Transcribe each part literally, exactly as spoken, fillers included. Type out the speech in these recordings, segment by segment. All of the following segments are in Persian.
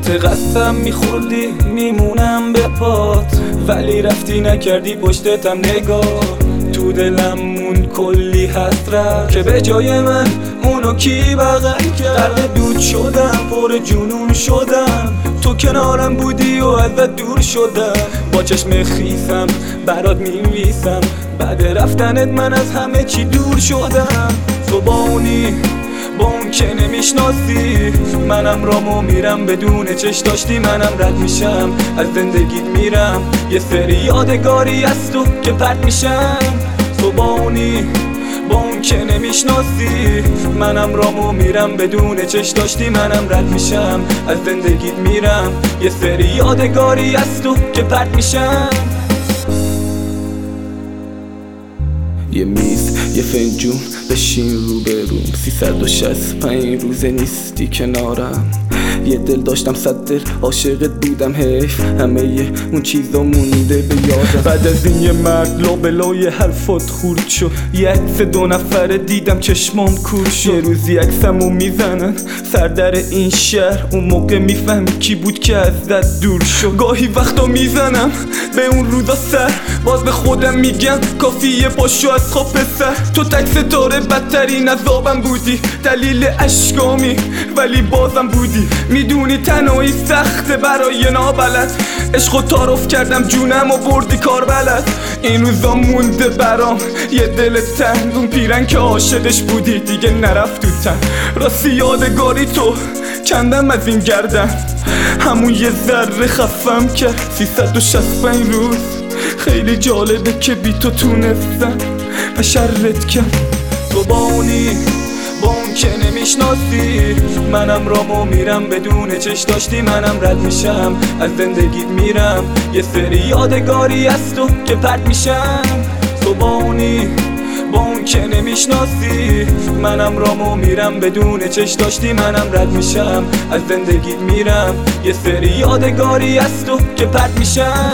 یادت قسم میخوردی میمونم به پات، ولی رفتی نکردی پشتتم نگاه. تو دلم مون کلی حسرت که به جای من اونو کی بغل کرد. غرق دود شدم، پر جنون شدم، تو کنارم بودی و ازت دور شدم. با چشم خیسم برات میویسم، بعد رفتنت من از همه چی دور شدم. تو با اونی با اون که نمیشناسی، منم رامو میرم بدون چش داشتی. منم رد میشم از زندگیت میرم، یه سری یادگاری از تو که پرت میشم. تو با اونی با اون که نمیشناسی، منم رامو میرم بدون چش داشتی. منم رد میشم از زندگیت میرم، یه سری یادگاری از تو که پرت میشم. یه میز یه فنجون بشین رو بروم، سیصد و شصت و پنج روزه نیستی کنارم. یه دل داشتم صد دل عاشقت بودم، حیف همه یه اون چیزا مونده به یادم. بعد از این یه مرد لابلای حرفات خورد شد، یه عکس دو نفره دیدم چشمام کور شد. یه روزی عکسمو میزنن سر در این شهر، اون موقع میفهمی کی بود که ازت دور شد. گاهی وقتا میزنم به اون روزا سر، باز به خودم میگم کافیه پاشو از خواب پسر. تو تک ستاره بدترین عذابم بودی، دلیل اشکامی ولی بازم بودی. میدونی تنهایی سخته برای نابلد، عشقو تعارف کردم جونم و بردی کار بلد. این روزا مونده برام یه دل تنگ، اون پیرن که عاشقش بودی دیگه نرفت تو تن. راستی یادگاری تو کندم از این گردن، همون یه ذره خفم کرد. سیصد و شصت و پنج روز خیلی جالبه که بی تو تونستم و شرت کرد. تو با اونی با اون که نمیشناسی، منم رامو میرم بدون چش داشتی. منم رد میشم از زندگیت میرم، یه سری یادگاری از تو که پرت میشم. تو با اونی با اون که نمیشناسی، منم رامو میرم بدون چش داشتی. منم رد میشم از زندگیت میرم، یه سری یادگاری از تو که پرت میشم.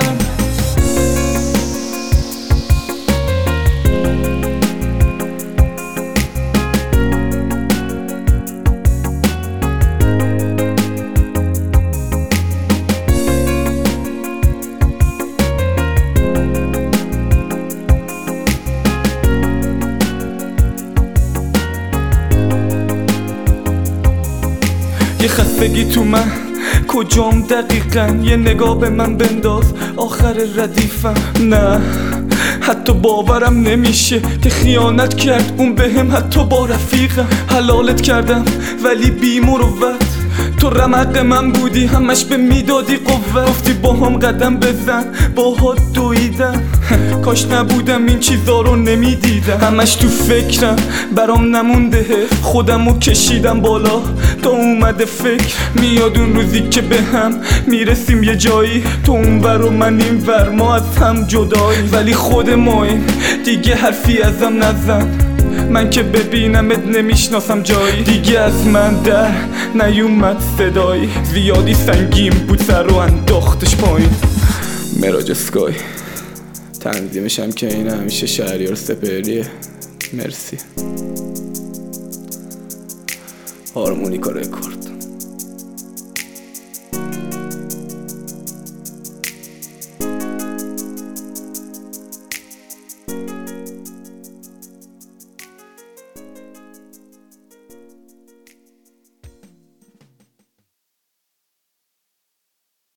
یه خستگی تو من کجام دقیقا، یه نگاه به من بنداز آخر ردیفم. نه حتی باورم نمیشه که خیانت کرد اون بهم، حتی با رفیقم. حلالت کردم ولی بی مروت، تو رمق من بودی همش به میدادی قوت. گفتی با هم قدم بزن باهات دویدم، کاش نبودم این چیزا رو نمیدیدم. همش تو فکرم برام نمونده، خودمو کشیدم بالا تا اومده فکر. میاد اون روزی که به هم میرسیم یه جایی، تو اون ور و من این ور، ما از هم جدایی. ولی خود ماییم دیگه حرفی ازم نزن، من که ببینمت نمیشناسم جایی. دیگه از من در نیومد صدایی، زیادی سنگین بود سر رو انداختش پایین. مراج اسکای تنظیمش هم که این همیشه شهریار سپهریه. مرسی. هارمونیکا رکورد.